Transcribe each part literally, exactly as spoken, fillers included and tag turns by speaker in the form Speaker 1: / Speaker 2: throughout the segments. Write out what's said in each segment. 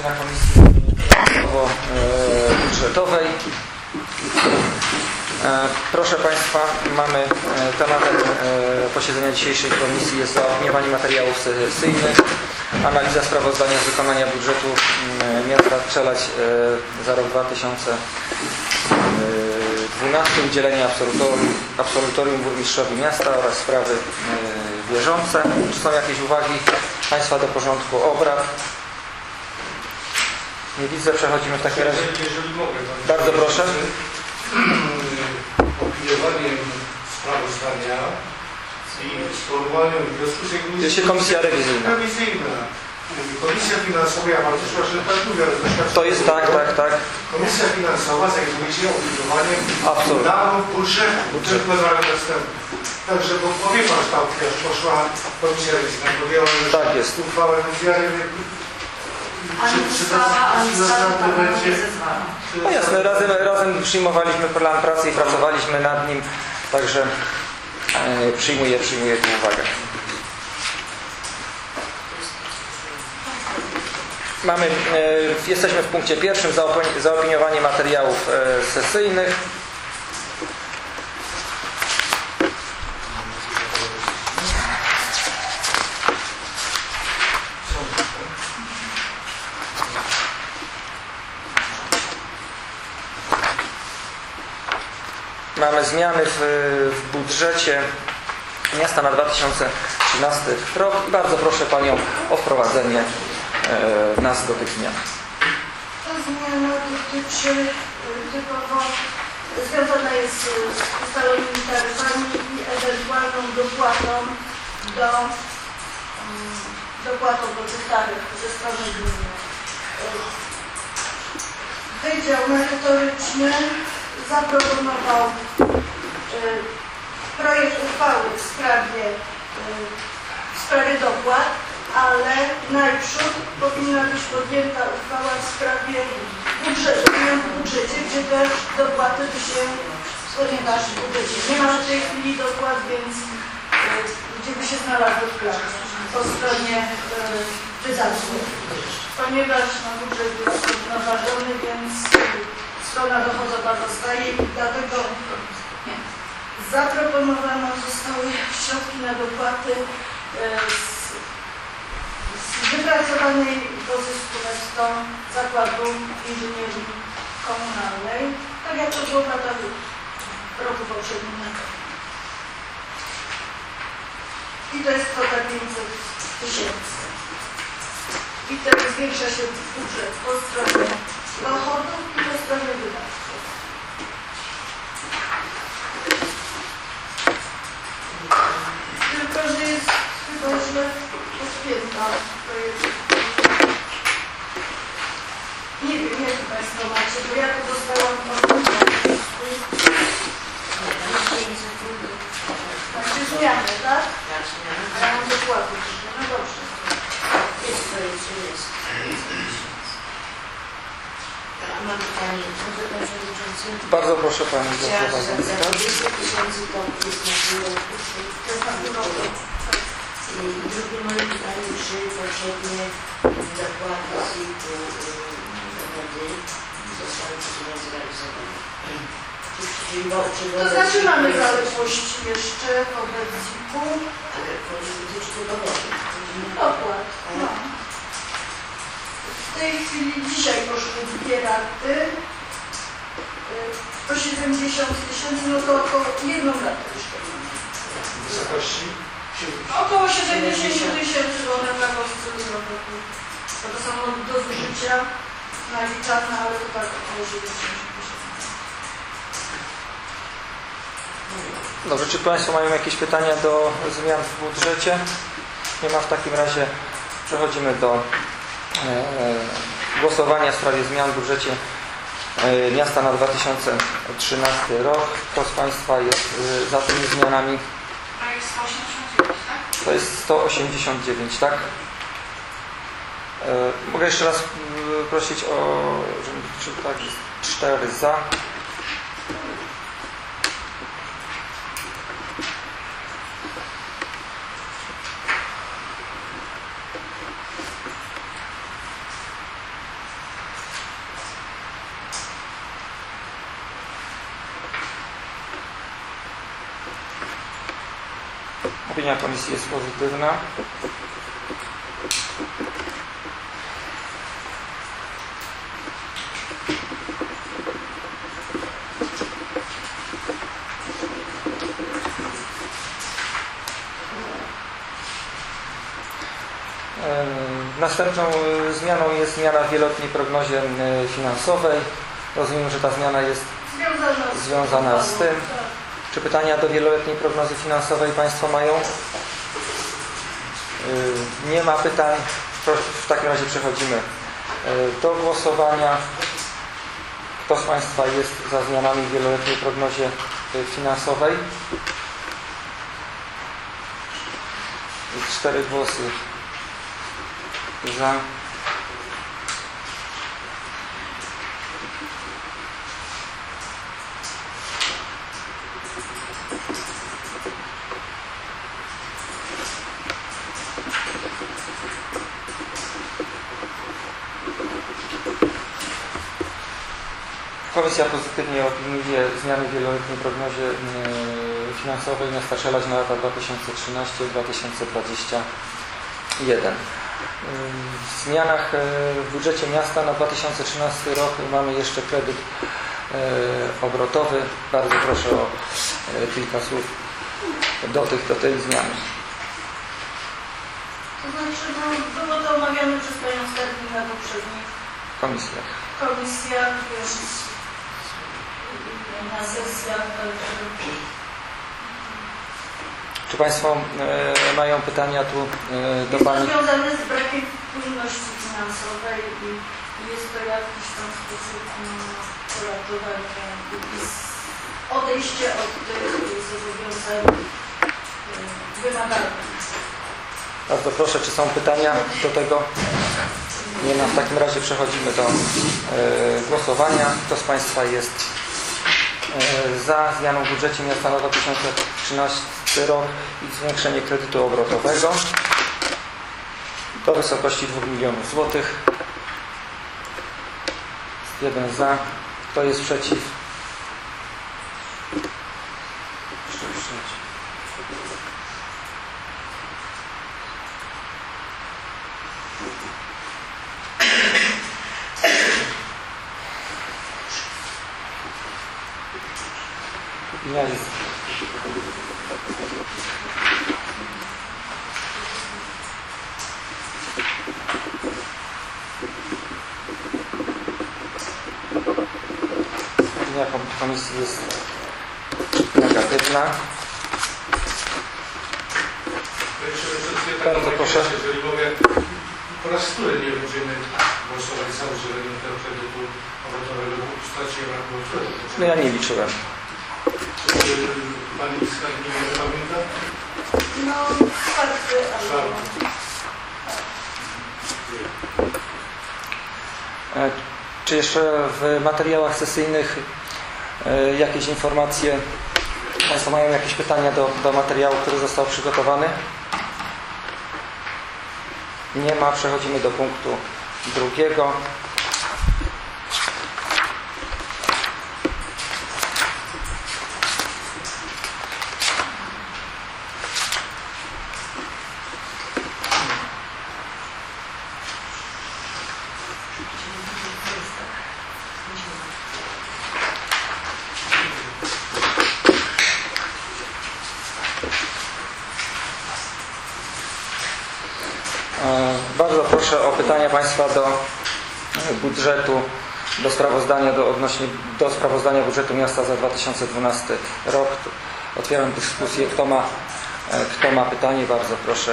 Speaker 1: posiedzenia Komisji Budżetowej. Proszę Państwa, mamy tematem posiedzenia dzisiejszej komisji jest zaopiniowanie materiałów sesyjnych, analiza sprawozdania z wykonania budżetu miasta Strzelać za rok dwa tysiące dwunasty, udzielenie absolutorium, absolutorium burmistrzowi miasta oraz sprawy bieżące. Czy są jakieś uwagi Państwa do porządku obrad? Nie widzę, przechodzimy w takim razie.
Speaker 2: Jeżeli mogę,
Speaker 1: bardzo proszę.
Speaker 2: Opiniowaniem sprawozdania i sformułowaniem wniosku z komisji.
Speaker 1: Jest się komisja rewizyjna.
Speaker 2: Rewizyjna. Komisja finansowa, ja mam też właśnie tak mówię, ale
Speaker 1: to jest tak, tak, tak.
Speaker 2: Komisja finansowa zajmuje się opiniowaniem
Speaker 1: Absolutnie.
Speaker 2: budżetu, budżetu na rok następny. Także, bo powie Pan, tam też poszła komisja rewizyjna, podjęła już
Speaker 1: tak jest.
Speaker 2: uchwałę wiary.
Speaker 3: Ani ustawa, ani ustawa będzie.
Speaker 1: No jasne, razem, razem przyjmowaliśmy plan pracy i pracowaliśmy nad nim, także e, przyjmuję, przyjmuję tę uwagę. Mamy, e, jesteśmy w punkcie pierwszym, zaopiniowanie materiałów e, sesyjnych. Mamy zmiany w, w budżecie miasta na dwa tysiące trzynasty rok. Bardzo proszę Panią o wprowadzenie e, nas do tych zmian.
Speaker 3: Ta zmiana dotyczy typowo, związana jest z ustalonymi taryfami i ewentualną dopłatą do um, dopłatą do tych taryf ze strony gminy. Wydział merytoryczny zaproponował y, projekt uchwały w sprawie, y, w sprawie dopłat, ale najprzód powinna być podjęta uchwała w sprawie budżetu, w budżecie, gdzie też dopłaty by się, ponieważ w budżecie nie ma w tej chwili dopłat, więc y, gdzie by się znalazł wkład po stronie y, wydatków. Ponieważ no, budżet jest zrównoważony, więc strona dochodowa zostaje i dlatego zaproponowane zostały środki na dopłaty z, z wypracowanej do zysku netto Zakładu Inżynierii Komunalnej, tak jak to było w latach w roku poprzednim. I to jest kwota pięćset tysięcy. I wtedy zwiększa się budżet po stronie dochodów i po stronie wydatków. Tylko, że jest chyba źle podpięta projekt. Nie wiem, jak to Państwo macie, bo ja to dostałam od Znaczy zmiany, tak? A ja mam dokładnie. No dobrze.
Speaker 4: Jest projekt, że jest. Mam pytanie, może Pan Przewodniczący?
Speaker 1: Bardzo proszę Pani do
Speaker 4: Chciałam
Speaker 1: prowadzenia.
Speaker 4: za dwieście tysięcy to jest na pół roku.
Speaker 3: To jest na pół roku.
Speaker 4: I drugie moje pytanie, czy poprzednie dopłaty z typu dochody zostały pieniądze realizowane?
Speaker 3: To znaczy mamy zaległość jeszcze w obecniku.
Speaker 4: Ale dotyczy to dochody.
Speaker 3: Dopłat. No. W tej chwili dzisiaj poszły dwie raty po siedemdziesiąt tysięcy, no to około jedną ratę jeszcze mamy.
Speaker 2: W wysokości?
Speaker 3: Około siedemdziesiąt tysięcy, bo one tak oscylują. To to są do zużycia naliczane, ale to tak około siedemdziesiąt tysięcy.
Speaker 1: Dobrze, czy Państwo mają jakieś pytania do zmian w budżecie? Nie ma. W takim razie przechodzimy do e, głosowania w sprawie zmian w budżecie e, miasta na dwa tysiące trzynasty rok. Kto z Państwa jest e, za tymi zmianami?
Speaker 3: To jest sto osiemdziesiąt dziewięć, tak?
Speaker 1: To jest sto osiemdziesiąt dziewięć, tak? E, mogę jeszcze raz e, prosić o, żeby liczył tak, cztery za. Opinia komisji jest pozytywna. Następną zmianą jest zmiana w wieloletniej prognozie finansowej. Rozumiem, że ta zmiana jest
Speaker 3: Związana z,
Speaker 1: związana z tym. Czy pytania do wieloletniej prognozy finansowej Państwo mają? Nie ma pytań. W takim razie przechodzimy do głosowania. Kto z Państwa jest za zmianami w wieloletniej prognozie finansowej? Cztery głosy za. Komisja pozytywnie opiniuje zmiany w wieloletniej prognozie finansowej miasta Czeladź na lata dwa tysiące trzynaście do dwa tysiące dwudziestego pierwszego. W zmianach w budżecie miasta na dwa tysiące trzynasty rok mamy jeszcze kredyt obrotowy. Bardzo proszę o kilka słów do, tych, do tej zmiany.
Speaker 3: To znaczy, no, było to omawiane przez Panią Skarbnik na poprzednich
Speaker 1: Komisjach.
Speaker 3: komisjach, już na sesjach.
Speaker 1: Czy Państwo e, mają pytania tu e, do
Speaker 3: Jest
Speaker 1: Pani?
Speaker 3: to związane z brakiem płynności finansowej i jest to jakiś tam sposób poratowanie i odejście od tych zobowiązań wymaganych.
Speaker 1: Bardzo proszę, czy są pytania do tego? Nie ma. W takim razie przechodzimy do e, głosowania. Kto z Państwa jest e, za zmianą w budżecie miasta na dwa tysiące trzynasty rok i zwiększenie kredytu obrotowego do wysokości dwóch milionów złotych? Jeden za. Kto jest przeciw? Opinia jest opinia komisji jest negatywna. Bardzo proszę.
Speaker 2: Jeżeli mogę, po raz który nie będziemy głosować za udzieleniem tego kredytu obrotowego w postaci braku kredytu.
Speaker 1: No ja nie liczyłem.
Speaker 2: Czy Pani Skarbnik nie pamięta?
Speaker 3: No, czwarty, ale...
Speaker 1: E, Czy jeszcze w materiałach sesyjnych e, jakieś informacje? Państwo mają jakieś pytania do, do materiału, który został przygotowany? Nie ma. Przechodzimy do punktu drugiego. Bardzo proszę o pytania Państwa do budżetu, do sprawozdania, do, odnośnie, do sprawozdania budżetu miasta za dwa tysiące dwunasty rok. Otwieram dyskusję. Kto ma, kto ma pytanie? Bardzo proszę.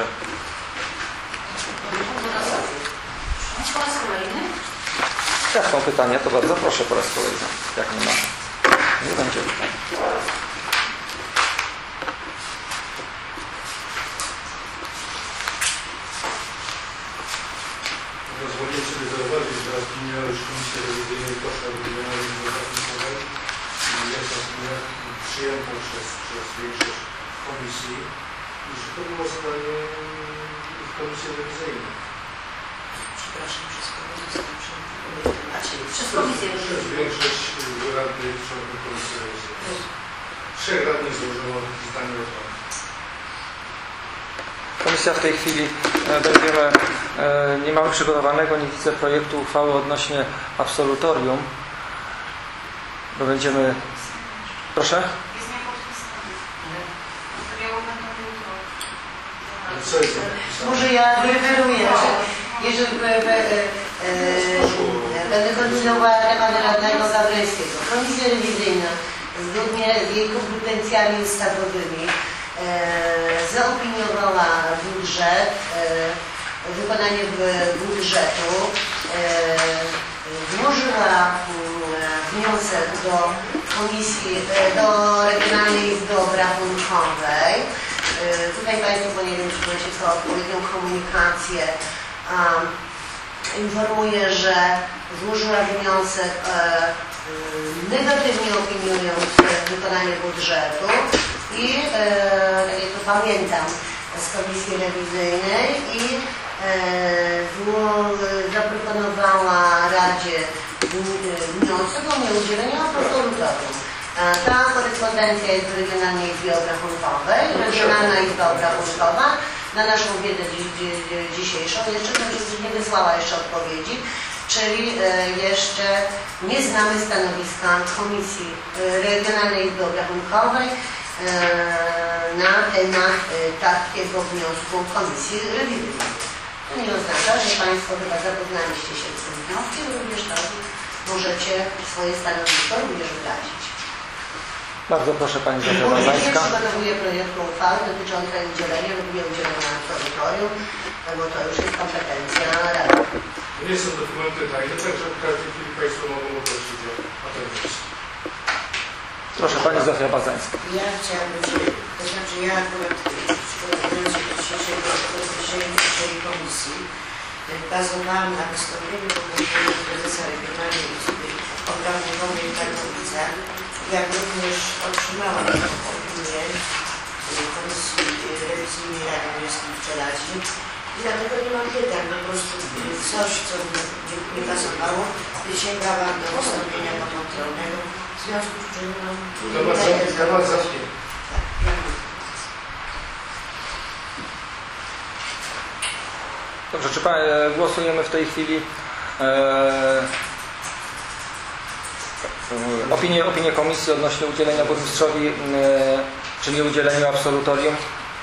Speaker 4: Po raz kolejny?
Speaker 1: Jak są pytania, to bardzo proszę po raz kolejny. Jak nie ma, nie będzie pytań.
Speaker 2: Pozwolę sobie zauważyć, że raz minęła już Komisja Rewizyjnej Koszta Regionalnej Inwestycyjnej i jest to przyjęta przez, przez większość komisji, i że to było zadanie w Komisji Rewizyjnej.
Speaker 4: Przepraszam, przez komisję. Znaczy, przez komisję.
Speaker 2: Przez większość radnych członków Komisji Rewizyjnej. Trzech radnych złożyło zdanie o to.
Speaker 1: Komisja w tej chwili e, będziemy, e, nie mamy przygotowanego, nie widzę projektu uchwały odnośnie absolutorium, bo będziemy... Proszę?
Speaker 4: Jest niepodpisane. Materiały będą jutro.
Speaker 2: Co jest napisane?
Speaker 5: Może ja referuję, że jeżeli e, e, e, będę kontynuowała temat radnego Gawryńskiego. Komisja rewizyjna zgodnie z jej kompetencjami ustawowymi e, zaopiniowała budżet, e, wykonanie budżetu, e, złożyła wniosek do Komisji, do Regionalnej Izby Obrachunkowej. Tutaj Państwo, nie wiem, czy macie to odpowiednią komunikację, um, informuję, że złożyła wniosek e, negatywnie opiniując wykonanie budżetu i e, tak jak to pamiętam z Komisji Rewizyjnej i e, zło, zaproponowała Radzie wniosek o nieudzielenie absolutorium. Ta korespondencja jest w Regionalnej Izbie Obrachunkowej. Regionalna Izba Obrachunkowa na naszą wiedzę dzisiejszą jeszcze nie wysłała jeszcze odpowiedzi, czyli jeszcze nie znamy stanowiska Komisji Regionalnej Izby Obrachunkowej na temat takiego wniosku Komisji Rewizyjnej. To nie oznacza, że Państwo chyba zapoznaliście się z tym wnioskiem, również tak możecie swoje stanowisko również wyrazić.
Speaker 1: Bardzo proszę Pani Zofia Bazańska.
Speaker 5: Przygotowuję projektu uchwały dotyczącej udzielenia lub nieudzielenia absolutorium, bo to już jest kompetencja Rady.
Speaker 2: Nie są dokumenty tajne, także w każdej chwili Państwo mogą prosić o tę wersję.
Speaker 1: Proszę Pani Zofia Bazańska.
Speaker 4: Ja chciałabym, to znaczy ja akurat przygotowując się do dzisiejszego dzisiejszej komisji, bazowałam na wystąpieniu prezesa Regionalnej Izby Obrachunkowej w Tarnowicach, jak również otrzymałam opinię Komisji Rewizyjnej Rady Miejskiej w Czeladzie. I dlatego nie mam pytań, po prostu coś, co mi nie pasowało, sięgałam do wystąpienia pokontrolnego, w związku z czym no,
Speaker 2: Temat zamknięty.
Speaker 1: Dobrze, czy pa, e, głosujemy w tej chwili e, e, opinię, opinię komisji odnośnie udzielenia burmistrzowi, e, czy nie udzieleniu absolutorium?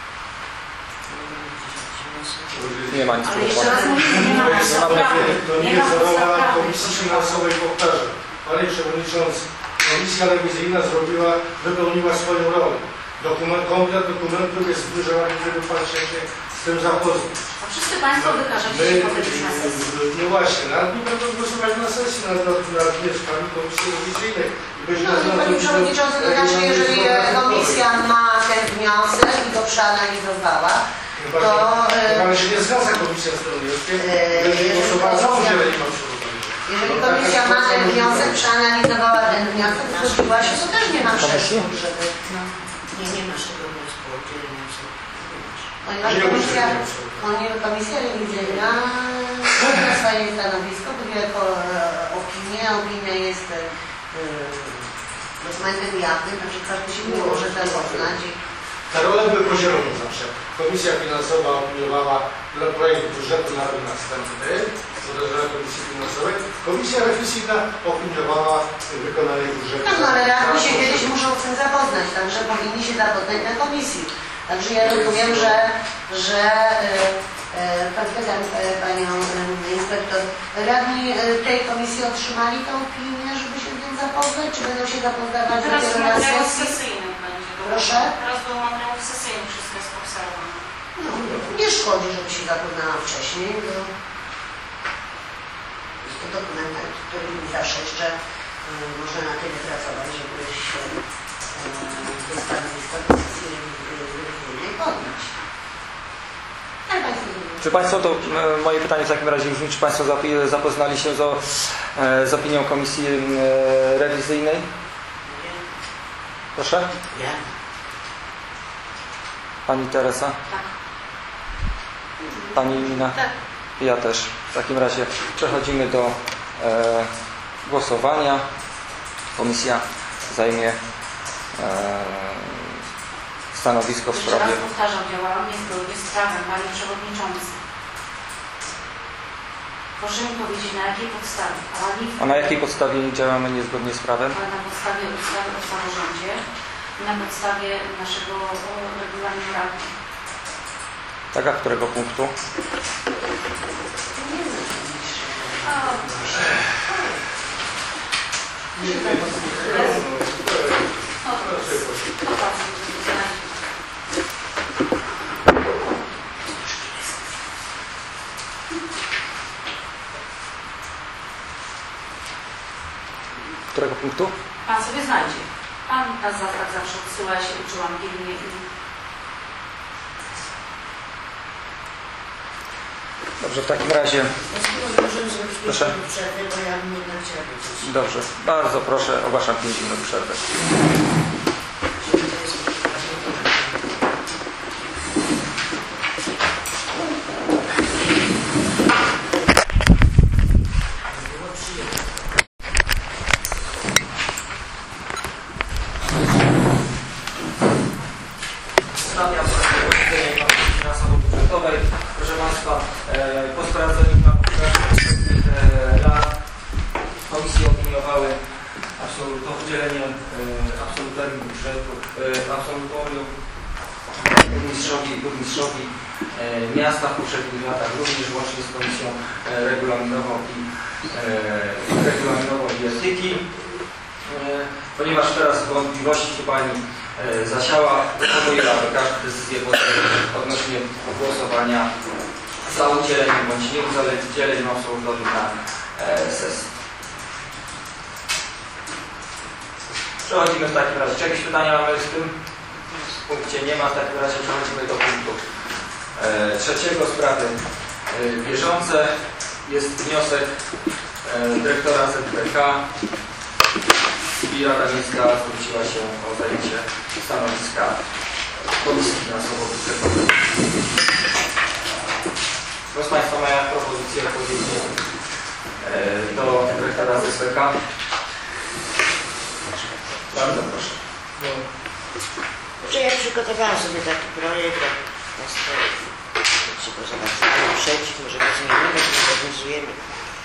Speaker 1: Nie ma nic
Speaker 4: Ale jeszcze raz
Speaker 1: proponowanego.
Speaker 4: mówię, nie ma
Speaker 2: To jest
Speaker 4: podstawy.
Speaker 2: to nie jest rola Komisji Finansowej, powtarzam. Panie Przewodniczący, Komisja Rewizyjna zrobiła, wypełniła swoją rolę. Dokument, komplet dokumentów jest w biurze Rady, Pan się z tym zapoznać.
Speaker 4: A wszyscy Państwo wykażecie
Speaker 2: My,
Speaker 4: się potem na sesji.
Speaker 2: no właśnie, nawet nie będą głosować na sesji nad, nad, nad wnioskami Komisji Rewizyjnej.
Speaker 5: No, Panie Przewodniczący, to znaczy, jeżeli Komisja ma ten wniosek i go przeanalizowała, to...
Speaker 2: Pan się nie zgadza Komisja z tym wnioskiem,
Speaker 5: Eee,
Speaker 2: będzie głosowała za udzieleniem absolutorium.
Speaker 5: Jeżeli Komisja ma ten wniosek, przeanalizowała ten wniosek, zgodziła się, to też nie ma przeszkód, żeby...
Speaker 4: No, nie, nie masz tego wniosku o udzielenie absolutorium.
Speaker 5: Ponieważ Komisja, ponieważ komisja Rewizyjna ma swoje stanowisko, ponieważ opinia, opinia jest e, dokumentem jawnym, także każdy się nie może zapoznać.
Speaker 2: Te role były podzielone zawsze. Komisja Finansowa opiniowała projekt budżetu na rok następny, zależała Komisji Finansowej. Komisja Rewizyjna opiniowała wykonanie budżetu.
Speaker 5: Tak, no ale radni się kiedyś muszą z tym zapoznać, także powinni się zapoznać na komisji. Także ja rozumiem, że, że e, e, pytam e, Panią e, Inspektor, radni e, tej komisji otrzymali tę opinię, żeby się z tym zapoznać, czy będą się zapoznawać
Speaker 6: Teraz
Speaker 5: dopiero
Speaker 6: był
Speaker 5: na
Speaker 6: materiał
Speaker 5: sesji?
Speaker 6: sesyjny będzie.
Speaker 5: Proszę?
Speaker 6: Teraz był materiał sesyjny, wszystko jest obserwowane.
Speaker 5: No, nie szkodzi, żeby się zapoznała wcześniej, bo jest to dokument, nad którym zawsze jeszcze e, można na tyle pracować, żeby się e, do stanowiska komisji rewizyjnej podnieść. Tak, Państwo mówią.
Speaker 1: Czy Państwo, to e, moje pytanie w takim razie brzmi, czy Państwo zapi- zapoznali się z, o, e, z opinią Komisji e, Rewizyjnej? Proszę?
Speaker 4: Ja.
Speaker 1: Pani Teresa?
Speaker 6: Tak.
Speaker 1: Pani Nina?
Speaker 6: Tak.
Speaker 1: Ja też. W takim razie przechodzimy do e, głosowania. Komisja zajmie e, stanowisko w
Speaker 6: Jeszcze
Speaker 1: sprawie.
Speaker 6: raz powtarzam, działałam niezgodnie z prawem, Panie Przewodniczący. Proszę mi powiedzieć, na jakiej podstawie? Pani
Speaker 1: A na jakiej podstawie działamy niezgodnie z prawem?
Speaker 6: na podstawie ustawy o samorządzie i na podstawie naszego regulaminu rady.
Speaker 1: Tak, a którego punktu? Którego punktu?
Speaker 6: Pan sobie znajdzie. Pan nas za tak zawsze odsyła, ja się uczyłam pilnie i
Speaker 1: Dobrze, w takim razie,
Speaker 4: Możemy zrobić
Speaker 1: Proszę.
Speaker 4: pięć minut przerwy, bo ja bym jednak chciała powiedzieć.
Speaker 1: dobrze, bardzo proszę, ogłaszam pięć minut przerwy. Wznawiam posiedzenie Komisji Finansowo-Budżetowej. Proszę Państwa, e, po sprawdzeniu na poprzednich e, lat komisje opiniowały absolut, udzielenie e, absolutorium budżetu, e, absolutorium burmistrzowi, burmistrzowi e, miasta w poprzednich latach, również łącznie z Komisją e, Regulaminową i e, Regulaminową i Etyki. E, ponieważ teraz wątpliwości tu Pani e, zasiała, proponuję, aby każdą decyzję odnośnie głosowania za udzieleniem bądź nieudzieleniem absolutorium na e, sesji. Przechodzimy w takim razie. Czy jakieś pytania mamy z tym? W punkcie nie ma, w takim razie przechodzimy do punktu e, trzeciego sprawy e, bieżące. Jest wniosek e, dyrektora Z P K i Rada Miejska zwróciła się o zajęcie stanowiska Komisji Finansowo-Budżetowej. Proszę Państwa, moja propozycja odpowiedzi e, do dyrektora Z P K. Bardzo proszę.
Speaker 4: Że ja przygotowałam sobie taki projekt, jak Państwo się go zobaczyli, przeciw, może go zmienimy, zmodernizujemy.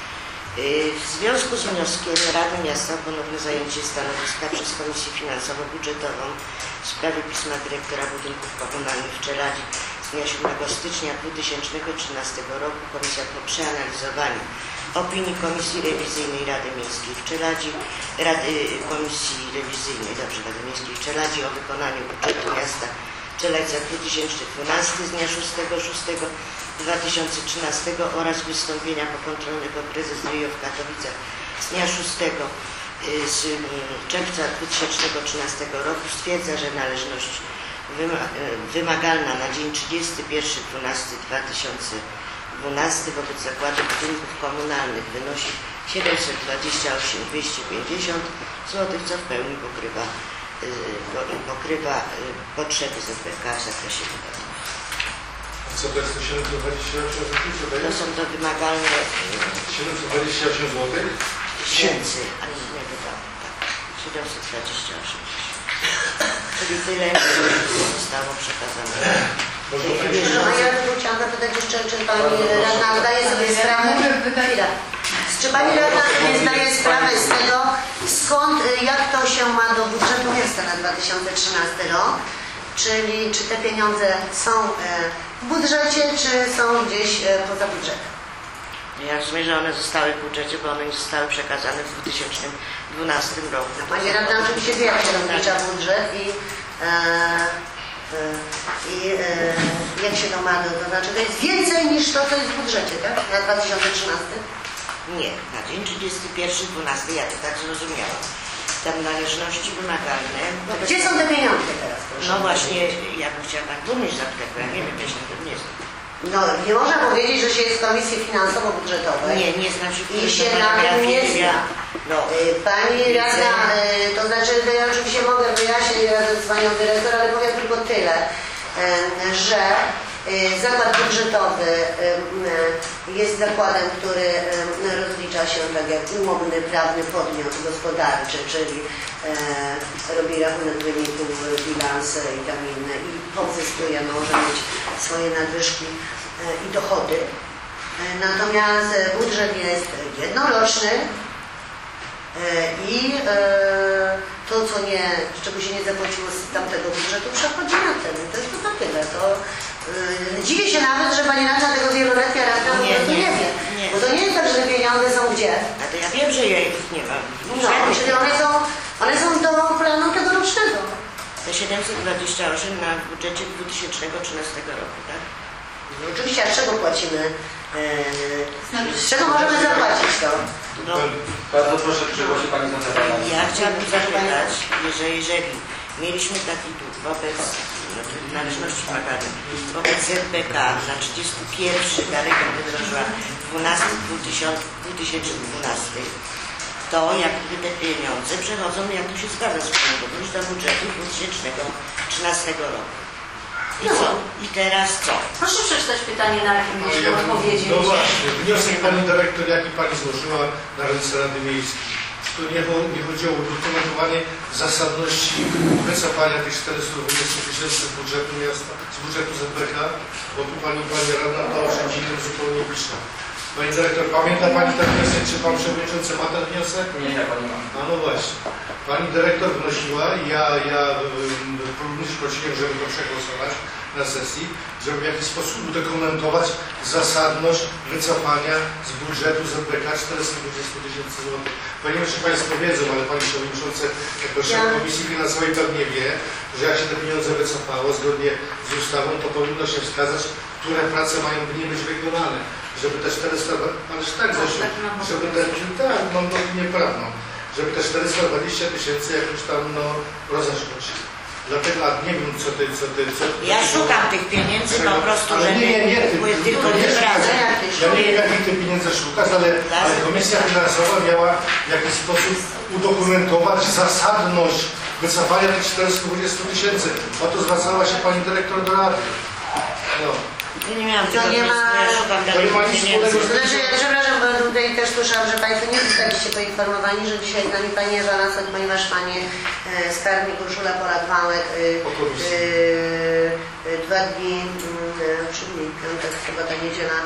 Speaker 4: W związku z wnioskiem Rady Miasta o ponowne zajęcie stanowiska przez Komisję Finansowo-Budżetową w sprawie pisma dyrektora budynków komunalnych w Czeladzi z dnia siódmego stycznia dwa tysiące trzynastego roku Komisja po przeanalizowaniu opinii Komisji Rewizyjnej Rady Miejskiej w Czeladzi, Rady Komisji Rewizyjnej dobrze, Rady Miejskiej w Czeladzi o wykonaniu budżetu miasta Czeladź za dwa tysiące dwunasty z dnia szóstego szóstego dwa tysiące trzynastego oraz wystąpienia pokontrolnego prezes R I O w Katowicach z dnia szóstego z czerwca dwa tysiące trzynastego roku stwierdza, że należność wymagalna na dzień trzydziesty pierwszy dwunasty dwa tysiące dwunasty wobec zakładu budynków komunalnych wynosi siedemset dwadzieścia osiem tysięcy dwieście pięćdziesiąt złotych, co w pełni pokrywa, pokrywa potrzeby Z P K w zakresie wydatków.
Speaker 2: Co to jest to siedemset dwadzieścia osiem złotych?
Speaker 4: To są to wymagalne
Speaker 2: siedemset dwadzieścia osiem złotych?
Speaker 4: tysięcy, a nie nie wydatków, tak. siedemset dwadzieścia osiem. Czyli tyle zostało przekazane.
Speaker 5: No, ja bym chciała zapytać jeszcze, czy Pani Radna zdaje sobie sprawę, chwila. Czy Pani Radna sobie zdaje sprawę z tego, skąd, jak to się ma do budżetu miasta na dwa tysiące trzynasty rok? Czyli czy te pieniądze są w budżecie, czy są gdzieś poza budżetem?
Speaker 4: Ja rozumiem, że one zostały w budżecie, bo one nie zostały przekazane w dwa tysiące dwunastym roku.
Speaker 5: Pani Radna oczywiście wie, jak się rozlicza budżet i, e, e, i e, jak się to ma, to, to znaczy to jest więcej niż to, co jest w budżecie, tak? Na dwa tysiące trzynasty?
Speaker 4: Nie, na dzień trzydziesty pierwszy dwunasty, ja to tak zrozumiałam. Tam należności wymagalne.
Speaker 5: No, gdzie są te pieniądze teraz? Proszę
Speaker 4: No właśnie, ja bym chciała Pan burmistrz zapytać, bo ja nie wiem, ja się na tym nie znam.
Speaker 5: No, nie można powiedzieć, że się jest w Komisji Finansowo-Budżetowej.
Speaker 4: Nie, nie znam się.
Speaker 5: I się na tym nie zna.
Speaker 4: No,
Speaker 5: Y, Pani Radna, y, to znaczy, to ja oczywiście mogę wyjaśnić razem z Panią Dyrektor, ale powiem tylko tyle, y, że Zakład budżetowy jest zakładem, który rozlicza się tak jak umowny, prawny podmiot gospodarczy, czyli robi rachunek wyników, bilanse i tam inne i pozyskuje, może mieć swoje nadwyżki i dochody. Natomiast budżet jest jednoroczny i to, co nie, czego się nie zapłaciło z tamtego budżetu, przechodzi na ten. To jest to tyle. To, yy, dziwię się nawet, że pani radna tego wieloletnia radna po prostu nie wie.
Speaker 4: Nie.
Speaker 5: Bo to nie jest tak, że te pieniądze są gdzie.
Speaker 4: A to ja wiem, że ja ich nie mam.
Speaker 5: No, czyli one są, one są do planu tegorocznego.
Speaker 4: Te siedemset dwadzieścia osiem na budżecie dwa tysiące trzynastego roku, tak?
Speaker 5: No, oczywiście, a z czego płacimy? Yy, z czego możemy zapłacić to?
Speaker 4: No,
Speaker 1: Bardzo proszę, przygłosi Pani za zadanie.
Speaker 4: ja chciałabym zapytać, że jeżeli mieliśmy taki dług wobec należności wymaganych wobec Z B K na trzydziesty pierwszy kalendarz wydrożyła dwunastego dwa tysiące dwunastego, to jak gdyby te pieniądze przechodzą, jak to się zgadza z Panem, do budżetu dwa tysiące trzynastego roku. I co? I teraz co?
Speaker 6: Proszę przeczytać pytanie na jakim
Speaker 2: No,
Speaker 6: można
Speaker 2: ja,
Speaker 6: odpowiedzieć.
Speaker 2: no właśnie, wniosek pani dyrektor, jaki pani złożyła na ręce Rady Miejskiej. Tu nie, nie chodziło o udokumentowanie zasadności wycofania tych czterystu dwudziestu tysięcy z budżetu miasta, z budżetu Z B K, bo tu pani, pani radna to o czymś innym zupełnie pisze. Pani dyrektor, pamięta pani ten wniosek, czy pan przewodniczący ma ten wniosek?
Speaker 1: Nie, ja Pani mam.
Speaker 2: A no właśnie. Pani dyrektor wnosiła i ja, ja również prosiłem, żeby to przegłosować na sesji, żeby w jakiś sposób udokumentować zasadność wycofania z budżetu Z B K czterysta dwadzieścia tysięcy złotych. Ponieważ czy Państwo wiedzą, ale Pani Przewodniczący jako szef Komisji Finansowej pewnie wie, że jak się te pieniądze wycofało zgodnie z ustawą, to powinno się wskazać, które prace mają nie być wykonane. Żeby te czterysta, ależ tak, Zosiu, żeby te, tak, mam opinię prawną, żeby te czterysta dwadzieścia tysięcy jakoś tam, no, rozeszło się. Dlatego, a nie wiem, co ty, co ty, co ty...
Speaker 4: Ja szukam tych pieniędzy po prostu,
Speaker 2: ale
Speaker 4: żeby
Speaker 2: nie, nie, nie, ty,
Speaker 4: były
Speaker 2: ty,
Speaker 4: tylko
Speaker 2: nie,
Speaker 4: te prace.
Speaker 2: ja nie wiem, jakich ty pieniędzy szukasz, ale, ale Komisja Finansowa miała w jakiś sposób udokumentować zasadność wycofania tych czterystu dwudziestu tysięcy. O to zwracała się pani dyrektor do Rady. No.
Speaker 4: Ja nie miałam
Speaker 5: To
Speaker 4: tego
Speaker 5: nie ma-
Speaker 4: ja szukam
Speaker 2: To nie
Speaker 4: dalej
Speaker 2: ma nic
Speaker 4: pieniędzy.
Speaker 2: wspólnego z
Speaker 5: Znaczy, ja przepraszam, bo tutaj też słyszałam, że Państwo nie zostaliście poinformowani, że dzisiaj z nami Pani Ewa Lasek, ponieważ Pani e, skarbnik Urszula Polak-Wałek e,
Speaker 2: Po komisji.
Speaker 5: e, e, dwa dni, mm, czyli piątek, sobota, niedziela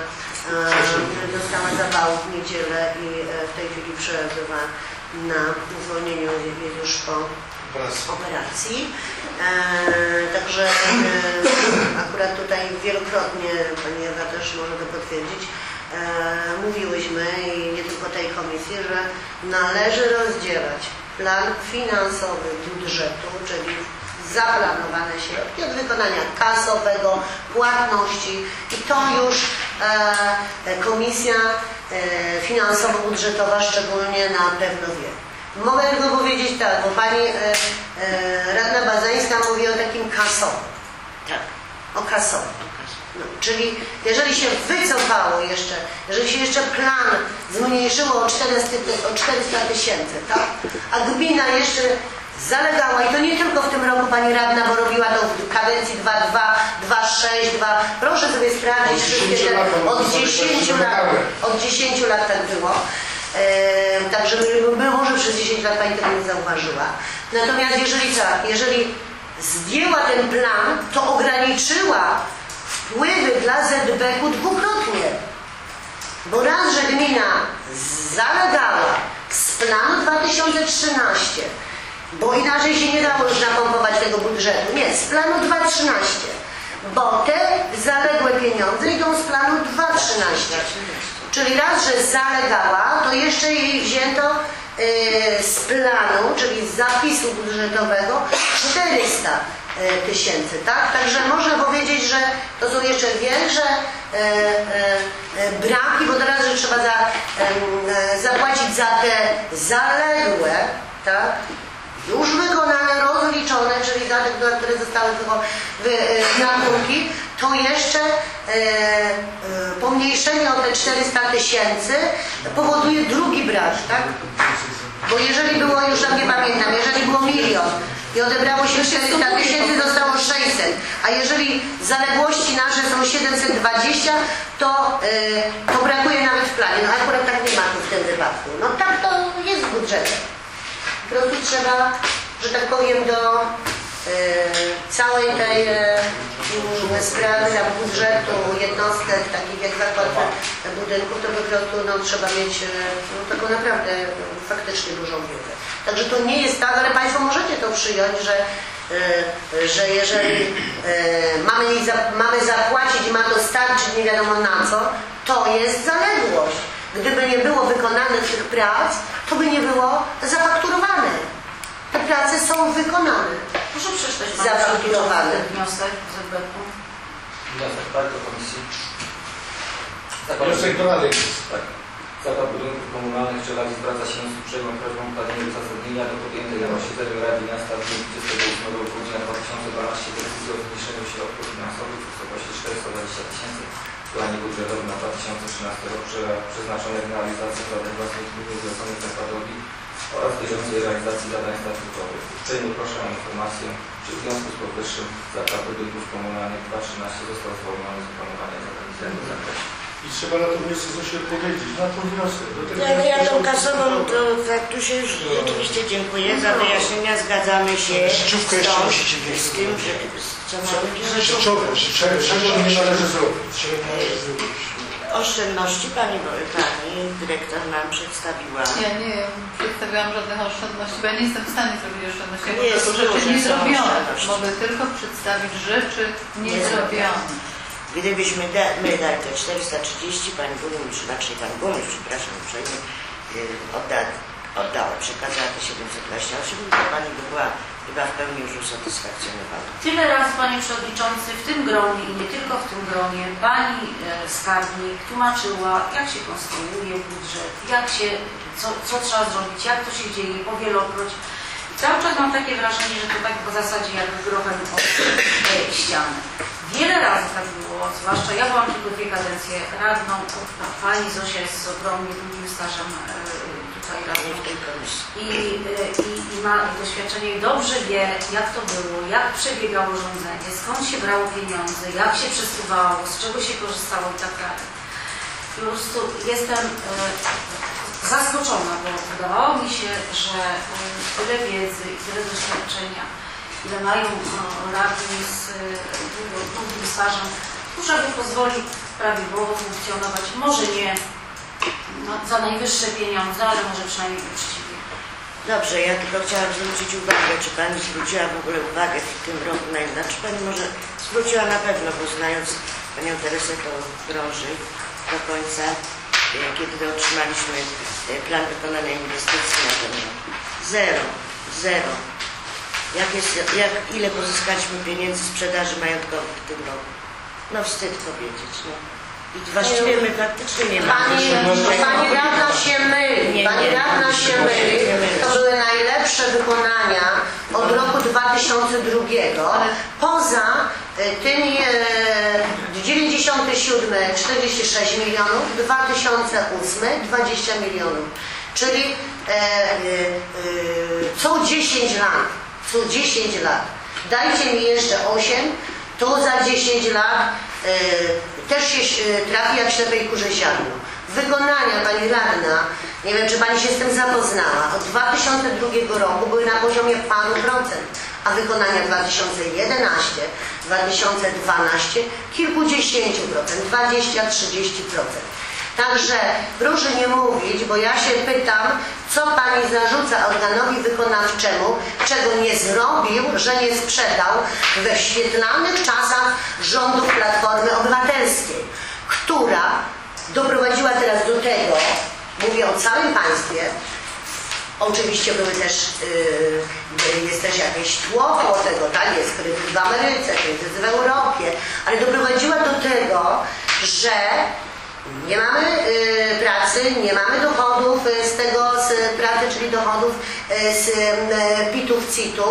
Speaker 5: e, dostała zawału w niedzielę i e, w tej chwili przebywa na zwolnieniu, jest już po operacji. E, także e, akurat tutaj wielokrotnie, Pani Ewa też może to potwierdzić, e, mówiłyśmy i nie tylko tej komisji, że należy rozdzielać plan finansowy budżetu, czyli zaplanowane środki od wykonania kasowego, płatności i to już e, Komisja e, Finansowo-Budżetowa szczególnie na pewno wie. Mogę tylko powiedzieć tak, bo Pani e, e, radna Bazańska mówi o takim kasowym.
Speaker 4: Tak.
Speaker 5: O kasowym. No, czyli jeżeli się wycofało jeszcze, jeżeli się jeszcze plan zmniejszyło o czterysta tysięcy, tak? A gmina jeszcze zalegała, i to nie tylko w tym roku Pani radna, bo robiła to w kadencji dwa dwa, dwa sześć, dwa, proszę sobie sprawdzić wszystkie te, od dziesięciu lat, od dziesięciu lat tak było. E, także my, może przez dziesięć lat Pani tego nie zauważyła. Natomiast jeżeli tak, jeżeli zdjęła ten plan, to ograniczyła wpływy dla Z B K dwukrotnie. Bo raz, że gmina zalegała z planu dwa tysiące trzynastego, bo inaczej się nie dało już napompować tego budżetu. Nie, z planu dwa tysiące trzynastego. Bo te zaległe pieniądze idą z planu dwa tysiące trzynastego. Czyli raz, że zalegała, to jeszcze jej wzięto yy, z planu, czyli z zapisu budżetowego czterysta tysięcy, tak? Także można powiedzieć, że to są jeszcze większe e, e, braki, bo teraz, że trzeba za, e, zapłacić za te zaległe, tak? Już wykonane, rozliczone, czyli za te, które zostały wy, na rachunki, to jeszcze e, e, pomniejszenie o te czterysta tysięcy powoduje drugi brak, tak? Bo jeżeli było, już tam nie pamiętam, jeżeli było milion, i odebrało się czterysta tysięcy, zostało sześćset, a jeżeli zaległości nasze są siedemset dwadzieścia, to, yy, to brakuje nawet w planie. No akurat tak nie ma tu w tym wypadku. No tak to jest w budżecie. Po prostu trzeba, że tak powiem, do yy, całej tej yy, sprawy na budżetu jednostek, takich jak zakład budynków, to po prostu no, trzeba mieć yy, no, taką naprawdę yy, faktycznie dużą wiedzę. Także to nie jest tak, ale Państwo możecie to przyjąć, że, yy, że jeżeli yy, mamy, za, mamy zapłacić i ma to starczyć nie wiadomo na co, to jest zaległość. Gdyby nie było wykonanych tych prac, to by nie było zafakturowane. Te prace są wykonane.
Speaker 6: Proszę przeczytać
Speaker 5: Zafakturowane.
Speaker 6: wniosek z Z B P u.
Speaker 1: Wniosek, tak, do komisji.
Speaker 2: Wniosek do Rady jest.
Speaker 1: Tak. Zakład Budynków Komunalnych w Czelawie zwraca się z uprzejmą prośbą o podanie uzasadnienia do podjętej na posiedzeniu Rady Miasta w dniu dwudziestego ósmego grudnia dwa tysiące dwunastego decyzji o zmniejszeniu środków finansowych w wysokości czterysta dwadzieścia tysięcy w planie budżetowym na dwa tysiące trzynasty rok przeznaczonych na realizację zadań własnych gminy zleconych zakładowi oraz bieżącej realizacji zadań statutowych. Uprzejmie proszę o informację, czy w związku z powyższym Zakład Budynków Komunalnych dwa tysiące trzynaście został zwolniony z wykonywania zadań w tym zakresie.
Speaker 2: I trzeba na to wniosek coś odpowiedzieć, na to wniosek. Do tego
Speaker 4: Jak ja tą
Speaker 2: wniosku
Speaker 4: kasową, to faktusie już rzeczywiście dziękuję za wyjaśnienia, zgadzamy się
Speaker 2: Życzówkę
Speaker 4: z,
Speaker 2: jeszcze
Speaker 4: tą,
Speaker 2: musicie
Speaker 4: z tym, że co mamy
Speaker 2: Życzowe, życzowe, czego nie należy zrobić. Czego nie należy zrobić.
Speaker 4: oszczędności pani, pani dyrektor nam przedstawiła.
Speaker 7: Ja nie przedstawiłam żadnych oszczędności, bo ja nie jestem w stanie zrobić oszczędności. Ja po
Speaker 4: Jest
Speaker 7: prostu rzeczy
Speaker 4: różne
Speaker 7: nie
Speaker 4: są
Speaker 7: zrobione.
Speaker 4: oszczędności.
Speaker 7: Mogę tylko przedstawić rzeczy nie,
Speaker 4: Nie
Speaker 7: zrobione.
Speaker 4: Gdybyśmy da, my dali te czterysta trzydzieści, pani burmistrz, znaczy pan burmistrz, przepraszam uprzejmie, yy, odda, oddała, przekazała te siedemset dwadzieścia osiem, to pani by była chyba w pełni już usatysfakcjonowana.
Speaker 6: Tyle razy, Panie Przewodniczący, w tym gronie i nie tylko w tym gronie, Pani e, skarbnik tłumaczyła, jak się konstruuje budżet, jak się, co, co trzeba zrobić, jak to się dzieje, powielokroć. I cały czas mam takie wrażenie, że to tak w zasadzie jak grochem od e, ściany. Wiele razy tak było, zwłaszcza ja byłam tylko dwie kadencje radną, Pani Zosia jest z ogromnie długim stażem e, tutaj radną
Speaker 4: w tej komisji.
Speaker 6: i, i, i ma doświadczenie i dobrze wie, jak to było, jak przebiegało rządzenie, skąd się brało pieniądze, jak się przesuwało, z czego się korzystało i tak dalej. I po prostu jestem e, zaskoczona, bo wydawało mi się, że e, tyle wiedzy i tyle doświadczenia, ile mają e, radni z e, długim stażem, żeby pozwolić prawidłowo funkcjonować, może nie no, za najwyższe pieniądze, ale może przynajmniej uczciwie.
Speaker 4: Dobrze, ja tylko chciałam zwrócić uwagę, czy Pani zwróciła w ogóle uwagę w tym roku, na znaczy Pani może zwróciła na pewno, bo znając Panią Teresę, to drąży do końca, kiedy otrzymaliśmy plan wykonania inwestycji na ten rok. Zero, zero. Jak jest, jak, ile pozyskaliśmy pieniędzy z sprzedaży majątkowych w tym roku? No wstyd powiedzieć, no. I właściwie my faktycznie nie mamy.
Speaker 5: Pani, pani radna się myli, pani radna się myli. To były najlepsze wykonania od roku dwa tysiące drugiego. Poza tymi dziewięćdziesiąty siódmy czterdzieści sześć milionów, dwa tysiące ósmy dwadzieścia milionów. Czyli e, e, co dziesięć lat, co dziesięć lat. Dajcie mi jeszcze osiem, to za dziesięć lat e, też się trafi jak ślepej kurze ziarno. Wykonania pani radna, nie wiem czy pani się z tym zapoznała, od dwa tysiące drugiego roku były na poziomie paru procent, a wykonania dwa tysiące jedenasty dwa tysiące dwunasty kilkudziesięciu procent, dwadzieścia trzydzieści procent. Także proszę nie mówić, bo ja się pytam, co pani zarzuca organowi wykonawczemu, czego nie zrobił, że nie sprzedał we świetlanych czasach rządów Platformy Obywatelskiej, która doprowadziła teraz do tego, mówię o całym państwie, oczywiście były też, yy, jest też jakieś tło koło tego, tak, jest kryzys w Ameryce, kryzys w Europie, ale doprowadziła do tego, że nie mamy y, pracy, nie mamy dochodów y, z tego z pracy, czyli dochodów y, z y, pitów, citów.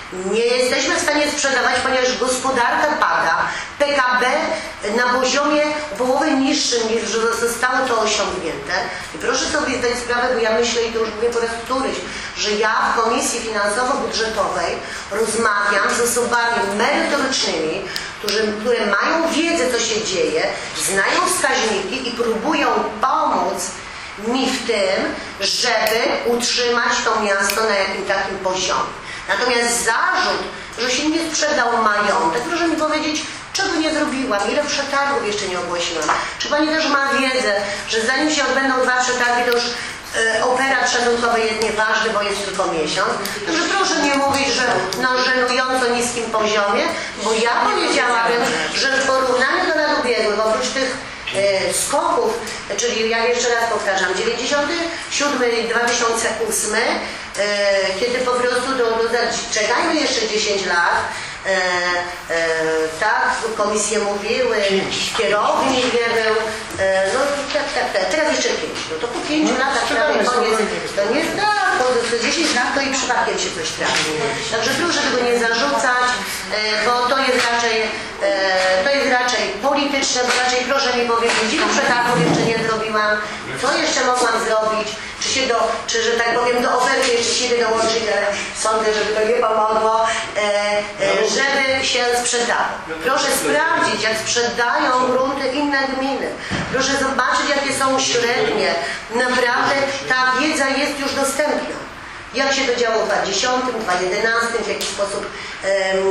Speaker 5: Nie jesteśmy w stanie sprzedawać, ponieważ gospodarka pada. P K B na poziomie o połowę niższym niż zostało to osiągnięte. I proszę sobie zdać sprawę, bo ja myślę, i to już mówię po raz któryś, że ja w Komisji Finansowo-Budżetowej rozmawiam z osobami merytorycznymi, którzy, które mają wiedzę, co się dzieje, znają wskaźniki i próbują pomóc mi w tym, żeby utrzymać to miasto na jakim takim poziomie. Natomiast zarzut, że się nie sprzedał majątek, proszę mi powiedzieć, czego nie zrobiłam, ile przetargów jeszcze nie ogłosiłam. Czy pani też ma wiedzę, że zanim się odbędą dwa przetargi, to już e, operat szacunkowy jest nieważny, bo jest tylko miesiąc. Także proszę nie mówić, że na żenująco niskim poziomie, bo ja powiedziałabym, że w porównaniu do lat ubiegłych, oprócz tych e, skoków, czyli ja jeszcze raz powtarzam, dziewięćdziesiąty siódmy i dwa tysiące ósmy, e, kiedy po prostu do, do, czekajmy jeszcze dziesięć lat, E, e, tak, komisje mówiły, kierownik nie był, e, no tak, tak, tak, teraz jeszcze pięć, no to po pięciu latach prawie koniec, to nie tak, po dziesięć lat to i przypadkiem się coś trafi. Także proszę tego nie zarzucać, e, bo to jest raczej, e, to jest raczej polityczne, bo raczej proszę mi powiedzieć, ilu przetargów jeszcze nie zrobiłam, co jeszcze mogłam zrobić, czy się do, czy że tak powiem do oferty jeszcze siebie dołączyć, ale sądzę, żeby to nie pomogło, e, e, żeby się sprzedało. Proszę sprawdzić, jak sprzedają grunty inne gminy. Proszę zobaczyć, jakie są średnie. Naprawdę ta wiedza jest już dostępna. Jak się to działo w dwa tysiące dziesiątym, dwa tysiące jedenastym, w jaki sposób e,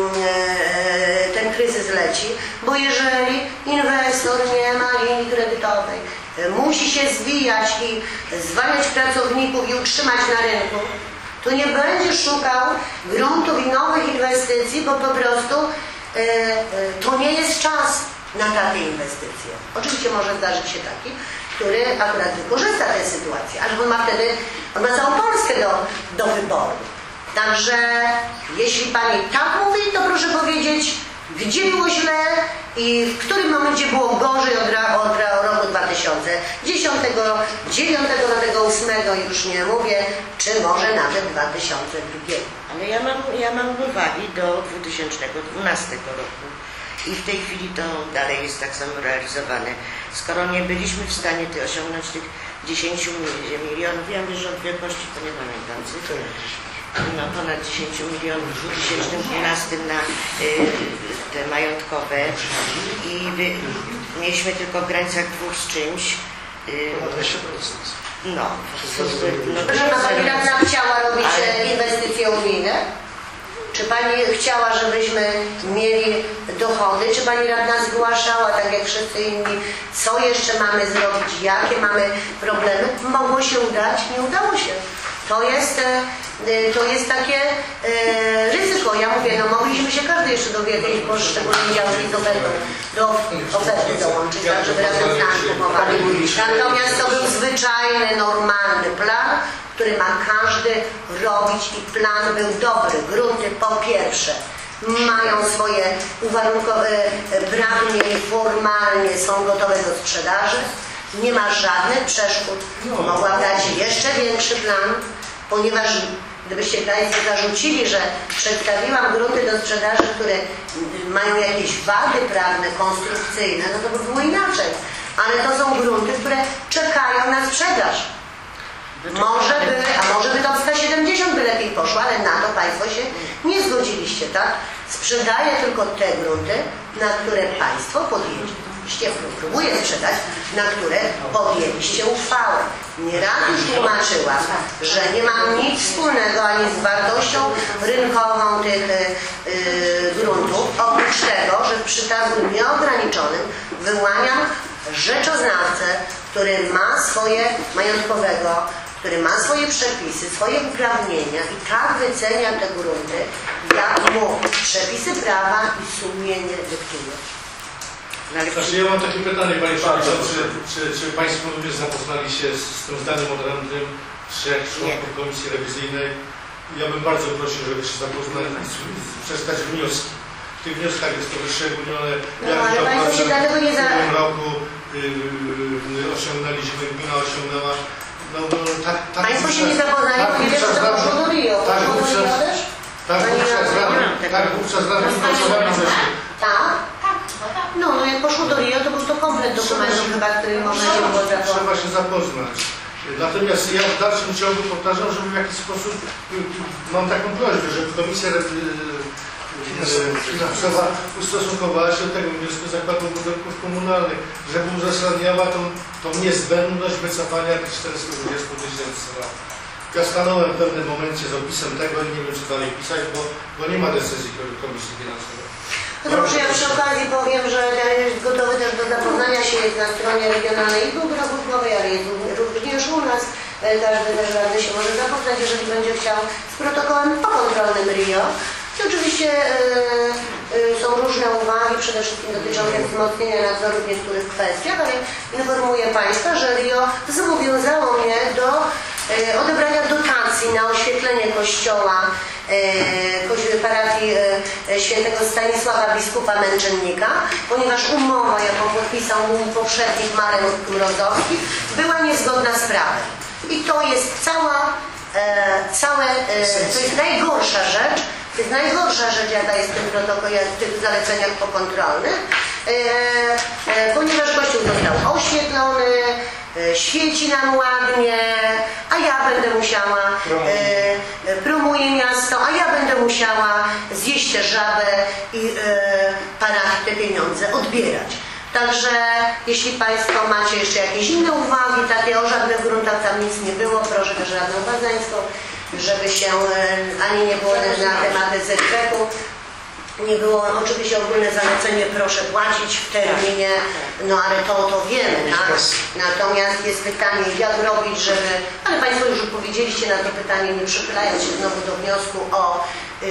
Speaker 5: e, ten kryzys leci. Bo jeżeli inwestor nie ma linii kredytowej, e, musi się zwijać i zwalniać pracowników i utrzymać na rynku, to nie będzie szukał gruntów i nowych inwestycji, bo po prostu e, e, to nie jest czas na takie inwestycje. Oczywiście może zdarzyć się taki, który akurat wykorzysta tę sytuację, ale on ma wtedy, on ma całą Polskę do, do wyboru. Także jeśli pani tak mówi, to proszę powiedzieć, gdzie było źle i w którym momencie było gorzej od, od, od roku dwa tysiące dziesiątego, dziewiątego, do tego ósmego już nie mówię, czy może nawet dwa tysiące drugiego.
Speaker 4: Ale ja mam, ja mam uwagi do dwa tysiące dwunastego roku i w tej chwili to dalej jest tak samo realizowane. Skoro nie byliśmy w stanie ty osiągnąć tych dziesięciu milionów, ja wiem, że od wielkości to nie pamiętam cyfry, no ponad dziesięć milionów w dwa tysiące dwunastym na y, te majątkowe i wy, mieliśmy tylko w granicach dwóch z czymś. Y, no, no,
Speaker 5: Proszę, no, pani radna chciała robić ale... inwestycje unijne? Czy pani chciała, żebyśmy mieli dochody? Czy pani radna zgłaszała, tak jak wszyscy inni, co jeszcze mamy zrobić, jakie mamy problemy? Mogło się udać, nie udało się. To jest, to jest takie e, ryzyko. Ja mówię, no mogliśmy się każdy jeszcze dowiedzieć, poszczególnie działki z ofertą, do oferty dołączyć, tak żeby razem z nami kupowali. Natomiast to był zwyczajny, normalny plan, który ma każdy robić i plan był dobry. Grunty po pierwsze mają swoje uwarunkowane prawnie i formalnie, są gotowe do sprzedaży. Nie ma żadnych przeszkód. Mogłam dać jeszcze większy plan, ponieważ gdybyście Państwo zarzucili, że przedstawiłam grunty do sprzedaży, które mają jakieś wady prawne, konstrukcyjne, no to by było inaczej. Ale to są grunty, które czekają na sprzedaż. Może by, a może by to w sto siedemdziesiąt by lepiej poszło, ale na to Państwo się nie zgodziliście, tak? Sprzedaję tylko te grunty, na które Państwo podjęli. Próbuję sprzedać, na które podjęliście uchwałę. Nieraz już tłumaczyłam, że nie mam nic wspólnego ani z wartością rynkową tych yy, gruntów, oprócz tego, że w przetargu nieograniczonym wyłaniam rzeczoznawcę, który ma swoje majątkowego, który ma swoje przepisy, swoje uprawnienia i tak wycenia te grunty, jak mu przepisy prawa i sumienie dyktują.
Speaker 2: Znaczy, ja mam takie pytanie, Panie Przewodniczący, czy, czy, czy Państwo również zapoznali się z, z tym zdaniem odrębnym trzech członków Komisji Rewizyjnej? Ja bym bardzo prosił, żeby się zapoznać i przeczytać wnioski. W tych wnioskach jest to wyszczególnione,
Speaker 5: no, jak to w
Speaker 2: tym roku yy, osiągnęliśmy, gmina osiągnęła. No, no, tak, tak
Speaker 5: Państwo się nie zapoznali, bo nie wiesz, co poszło do Rio.
Speaker 2: Tak,
Speaker 5: poszło do Rio też?
Speaker 2: Tak,
Speaker 5: Pani
Speaker 2: wówczas
Speaker 5: radna,
Speaker 2: radni,
Speaker 5: nie mam tego.
Speaker 2: tak, wówczas radni głosowali za się.
Speaker 5: Tak? No, no jak poszło do Rio, to był to komplet dokumentów chyba, który można się było
Speaker 2: Trzeba
Speaker 5: zapoznać.
Speaker 2: się zapoznać. Natomiast ja w dalszym ciągu powtarzam, żeby w jakiś sposób, mam taką prośbę, żeby Komisja Finansowa ustosunkowała się do tego wniosku Zakładu Budynków Komunalnych, żeby uzasadniała tą, tą niezbędność wycofania tych czterystu dwudziestu tysięcy. Ja stanąłem w pewnym momencie z opisem tego i nie wiem, czy dalej pisać, bo, bo nie ma decyzji Komisji Finansowej.
Speaker 5: No to może ja przy okazji powiem, że jest gotowy też do zapoznania się jest na stronie regionalnej i obrachunkowej, ale jest również u nas. Każdy też radny się może zapoznać, jeżeli będzie chciał, z protokołem pokontrolnym Rio. I oczywiście yy, yy, są różne uwagi, przede wszystkim dotyczące wzmocnienia nadzoru w niektórych kwestiach, ale informuję Państwa, że Rio zobowiązało mnie do yy, odebrania dotacji na oświetlenie kościoła yy, parafii yy, świętego Stanisława biskupa Męczennika, ponieważ umowa, jaką podpisał mój poprzednik Marek Mrozowski, była niezgodna z prawem. I to jest cała, e, całe, e, to jest najgorsza rzecz, to jest najgorsza rzecz, jaka jest w tym protokole, w tych zaleceniach pokontrolnych, e, e, ponieważ Kościół został oświetlony, e, świeci nam ładnie, a ja będę musiała, e, promuje miasto, a ja będę musiała zjeść tę żabę i e, parafii te pieniądze odbierać. Także jeśli Państwo macie jeszcze jakieś inne uwagi, takie o żadnych gruntach tam nic nie było, proszę też Radną Bazańską, żeby się ani nie było na tematy Z P K u, nie było oczywiście ogólne zalecenie, proszę płacić w terminie, no ale to, to wiemy, tak? Natomiast jest pytanie, jak robić, żeby, ale Państwo już odpowiedzieliście na to pytanie, nie przychylając się znowu do wniosku o yy,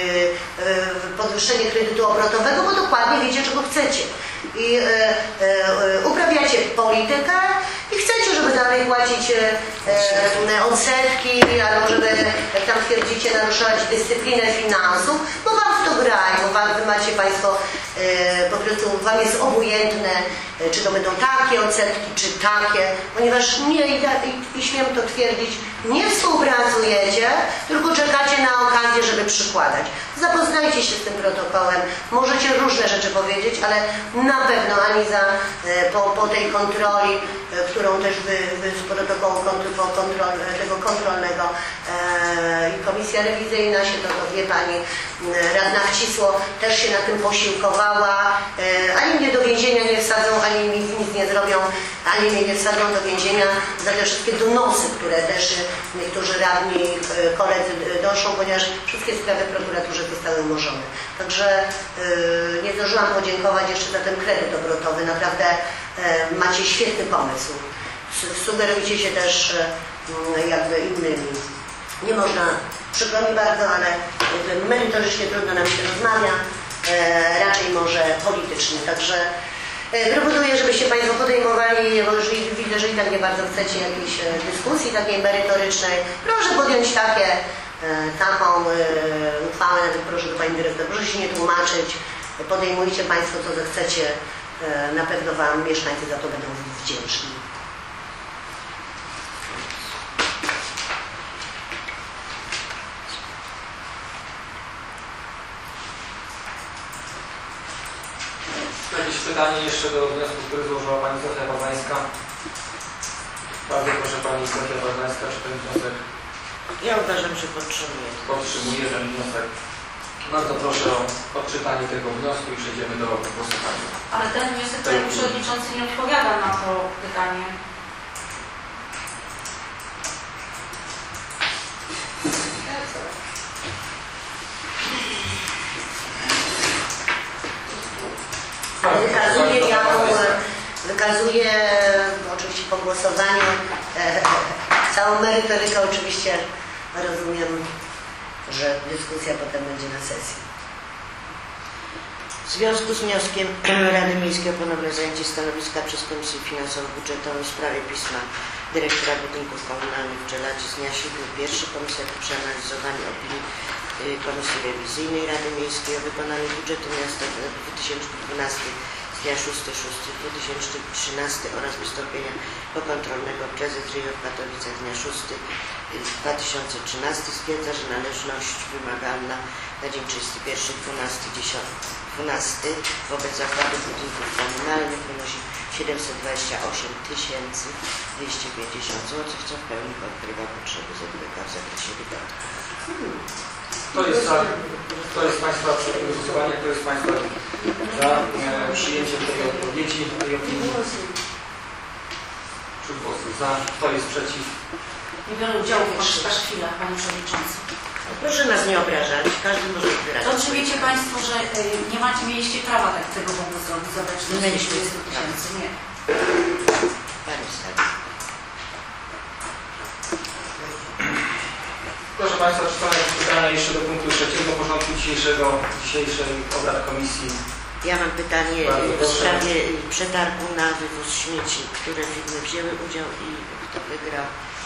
Speaker 5: yy, podwyższenie kredytu obrotowego, bo dokładnie wiecie, czego chcecie. I e, e, uprawiacie politykę i chcecie, żeby dalej płacić e, odsetki, albo żeby, jak tam twierdzicie, naruszać dyscyplinę finansów, bo wam w to grają, bo wam, wy macie Państwo, e, po prostu wam jest obojętne, e, czy to będą takie odsetki, czy takie, ponieważ nie, i, i, i śmiem to twierdzić, nie współpracujecie, tylko czekacie na okazję, żeby przykładać. Zapoznajcie się z tym protokołem, możecie różne rzeczy powiedzieć, ale na pewno ani za, po, po tej kontroli, którą też wy, wy z protokołu kontrol, kontrol, tego kontrolnego e, i Komisja Rewizyjna się, to, to wie Pani Radna Wcisło, też się na tym posiłkowała, e, ani mnie do więzienia nie wsadzą, ani mi nic nie zrobią, ani mnie nie wsadzą do więzienia za te wszystkie donosy, które też niektórzy radni, koledzy doszą, ponieważ wszystkie sprawy w prokuraturze zostały umorzone. Także yy, nie zdążyłam podziękować jeszcze za ten kredyt obrotowy. Naprawdę yy, macie świetny pomysł. Sugerujcie się też yy, jakby innymi. Nie można, przykro mi bardzo, ale jakby merytorycznie trudno nam się rozmawia, yy, raczej może politycznie. Także yy, proponuję, żebyście Państwo podejmowali, bo już widzę, że i tak nie bardzo chcecie jakiejś dyskusji takiej merytorycznej. Proszę podjąć takie taką e, uchwałę, nawet proszę do Pani Dyrektor, proszę się nie tłumaczyć, podejmujcie Państwo co zechcecie, e, na pewno Wam mieszkańcy za to będą wdzięczni.
Speaker 1: Jakieś pytanie jeszcze do wniosku, który złożyła Pani Zofia Bazańska? Bardzo proszę Pani Zofia Bazańska, czy ten wniosek?
Speaker 4: Ja uważam, że podtrzymuję.
Speaker 1: Podtrzymuję ten wniosek. Bardzo proszę o odczytanie tego wniosku i przejdziemy do głosowania.
Speaker 6: Ale ten wniosek, Panie Przewodniczący, nie odpowiada na to pytanie.
Speaker 5: Wykazuje, jaką, wykazuje oczywiście po głosowaniu e, całą merytorykę, oczywiście rozumiem, że dyskusja potem będzie na sesji.
Speaker 4: W związku z wnioskiem Rady Miejskiej o ponowne zajęcie stanowiska przez Komisję Finansowo-Budżetową w sprawie pisma dyrektora budynków komunalnych w Czeladzie z dnia siódmego pierwszego Komisja po przeanalizowaniu opinii Komisji Rewizyjnej Rady Miejskiej o wykonaniu budżetu miasta w dwa tysiące dwunastym z dnia szóstego szóstego dwa tysiące trzynastego oraz wystąpienia pokontrolnego prezes R I O w Katowicach dnia szóstego dwa tysiące trzynastego stwierdza, że należność wymagalna na dzień trzydziesty pierwszy dwunastego wobec zakładu budynków komunalnych wynosi siedemset dwadzieścia osiem tysięcy dwieście pięćdziesiąt złotych, co w pełni pokrywa potrzeby Z B K w zakresie wydatków.
Speaker 1: Kto jest za, kto jest Państwa przed głosowaniem, kto jest Państwa za e, przyjęciem tej odpowiedzi i opinii? Trzy głosy za, kto jest przeciw?
Speaker 6: Nie biorę udziału w Waszych chwilach, Panie Przewodniczący.
Speaker 4: Proszę nas nie obrażać, każdy może wyrazić.
Speaker 6: To czy wiecie Państwo, że y, nie macie, mieliście prawa tak tego w ogóle zrobić, zabrać
Speaker 4: Nie mieliśmy
Speaker 6: dwadzieścia tysięcy? Nie.
Speaker 4: Pani Stary.
Speaker 1: Proszę Państwa, czy są jakieś pytania jeszcze do punktu trzeciego porządku dzisiejszego, dzisiejszej obrad komisji?
Speaker 4: Ja mam pytanie
Speaker 1: Bardzo
Speaker 4: w
Speaker 1: proszę.
Speaker 4: sprawie przetargu na wywóz śmieci, które firmy wzięły udział i kto wygrał.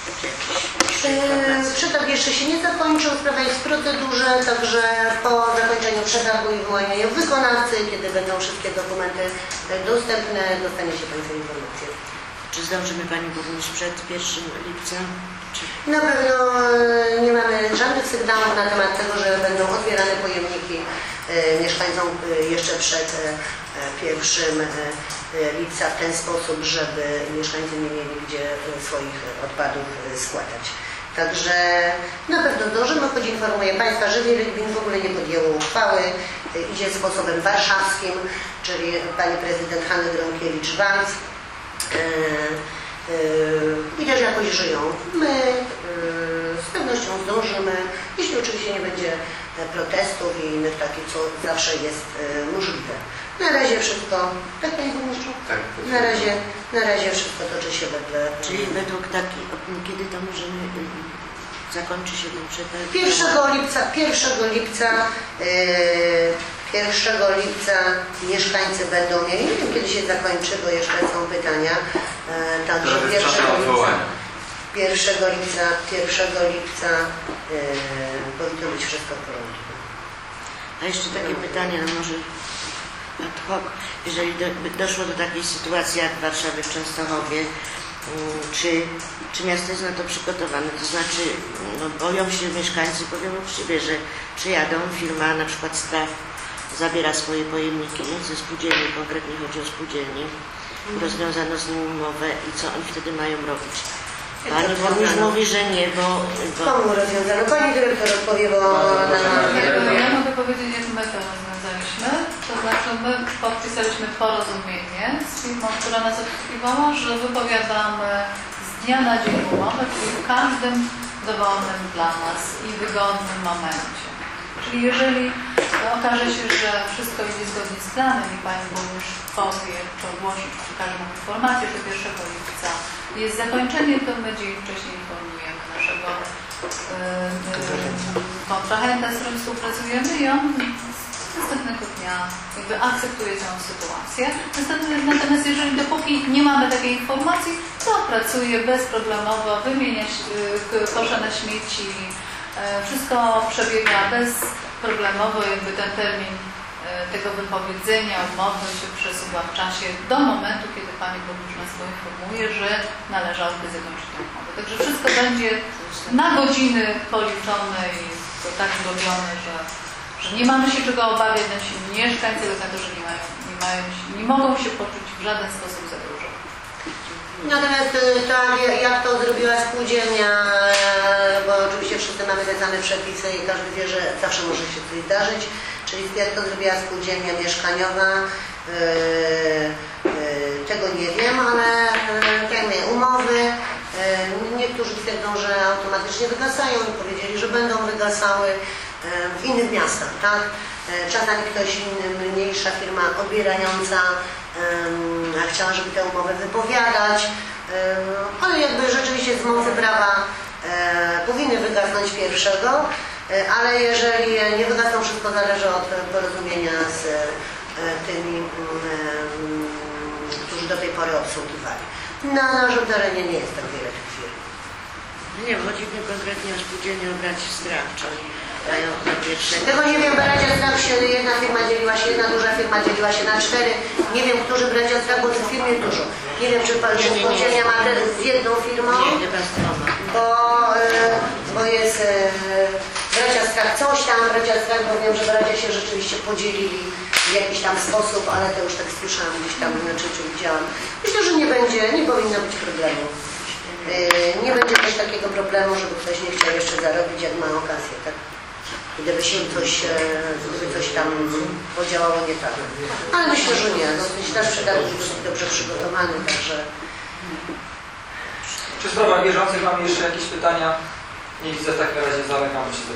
Speaker 5: Eee, Przetarg jeszcze się nie zakończył, sprawa jest w procedurze, także po zakończeniu przetargu i wyłanianiu wykonawcy, kiedy będą wszystkie dokumenty dostępne, dostaniecie Państwo informację.
Speaker 4: Czy zdążymy Pani Burmistrz przed pierwszym lipca? Czy...
Speaker 5: Na pewno e, nie mamy żadnych sygnałów na temat tego, że będą otwierane pojemniki e, mieszkańcom e, jeszcze przed e, pierwszym lipca w ten sposób, żeby mieszkańcy nie mieli gdzie swoich odpadów składać. Także na pewno zdążymy, choć informuję Państwa, że wiele gmin w ogóle nie podjęło uchwały, idzie sposobem warszawskim, czyli Pani Prezydent Hanny Gronkiewicz-Waltz. I też jakoś żyją. My z pewnością zdążymy, jeśli oczywiście nie będzie protestów i innych takich, co zawsze jest możliwe. Na razie wszystko, tak Panie Burmistrzu?
Speaker 8: Tak.
Speaker 5: Na razie, na razie wszystko toczy się wedle...
Speaker 4: Czyli według takiej opinii, kiedy to możemy, zakończy się ten przetarg?
Speaker 5: pierwszego lipca, pierwszego lipca, yy, pierwszego lipca mieszkańcy będą mieli, nie wiem kiedy się zakończy, bo jeszcze są pytania, yy, także pierwszego lipca, pierwszego lipca, pierwszego lipca yy, powinno być wszystko w porządku.
Speaker 4: A jeszcze takie pytanie, no może ad hoc, jeżeli do, doszło do takiej sytuacji jak w Warszawie, w Częstochowie, czy, czy miasto jest na to przygotowane? To znaczy, no, boją się mieszkańcy, powiem uczciwie, że przyjadą, firma na przykład Straw zabiera swoje pojemniki ze spółdzielni, konkretnie chodzi o spółdzielnię, rozwiązano z nim umowę i co oni wtedy mają robić? Pani burmistrz mówi, że nie, bo... bo...
Speaker 5: Komu rozwiązano? Pani dyrektor odpowie, bo...
Speaker 7: Ja mogę powiedzieć, jak my to rozwiązaliśmy. To znaczy my podpisaliśmy porozumienie z firmą, która nas obsługiwała, że wypowiadamy z dnia na dzień umowę, czyli w każdym dowolnym dla nas i wygodnym momencie. Czyli jeżeli okaże się, że wszystko idzie zgodnie z planem i Pani Burmistrz powie, czy ogłosi, czy przekaże nam informację, że pierwszego lipca jest zakończenie, to my dzień wcześniej informujemy naszego yy, kontrahenta, z którym współpracujemy i on z następnego dnia jakby akceptuje całą sytuację. Natomiast jeżeli dopóki nie mamy takiej informacji, to pracuje bezproblemowo, wymienia yy, kosze na śmieci, wszystko przebiega bezproblemowo, jakby ten termin tego wypowiedzenia umowy się przesuwa w czasie do momentu, kiedy Pani Burmistrz nas poinformuje, że należałoby zakończyć tę umowę. Także wszystko będzie na godziny policzone i to tak zrobione, że, że nie mamy się czego obawiać nasi mieszkańcy, dlatego że nie, mają, nie, mają, nie mogą się poczuć w żaden sposób zagrożeni.
Speaker 5: Natomiast tak, jak to zrobiła spółdzielnia, bo oczywiście wszyscy mamy te same przepisy i każdy wie, że zawsze może się coś zdarzyć, czyli jak to zrobiła spółdzielnia mieszkaniowa, yy, yy, tego nie wiem, ale tajne umowy, yy, niektórzy twierdzą, że automatycznie wygasają i powiedzieli, że będą wygasały yy, w innych miastach, tak? Yy, czasami ktoś inny, mniejsza firma odbierająca a chciała, żeby tę umowę wypowiadać, ale jakby rzeczywiście z mocy prawa powinny wygasnąć pierwszego, ale jeżeli nie wygasną, wszystko zależy od porozumienia z tymi, którzy do tej pory obsługiwali. Na naszym terenie nie jest tak wiele tych firm.
Speaker 4: Nie, chodzi mi konkretnie o spółdzielnię Braci Strawczej. dają na pierwsze.
Speaker 5: Tego nie wiem, bracia Strach się, jedna firma dzieliła się, jedna duża firma dzieliła się na cztery. Nie wiem, którzy bracia Strach, bo tych firm jest dużo. Nie wiem, czy pan jest podzielnia materiałów z jedną firmą,
Speaker 4: Nie, nie pan strona.
Speaker 5: bo, e, bo jest e, bracia Strach coś tam, bracia Strach, bo wiem, że bracia się rzeczywiście podzielili w jakiś tam sposób, ale to już tak słyszałam gdzieś tam, inaczej czy widziałam. Myślę, że nie będzie, nie powinno być problemu. E, nie będzie też takiego problemu, żeby ktoś nie chciał jeszcze zarobić, jak ma okazję, tak? Gdyby się coś, e, gdyby coś tam podziałało nie tak. Ale myślę, że nie. No, nasz przetarg jest dosyć dobrze przygotowany, także...
Speaker 1: Czy w sprawach bieżących mamy jeszcze jakieś pytania? Nie widzę, w takim razie zamykam posiedzenie.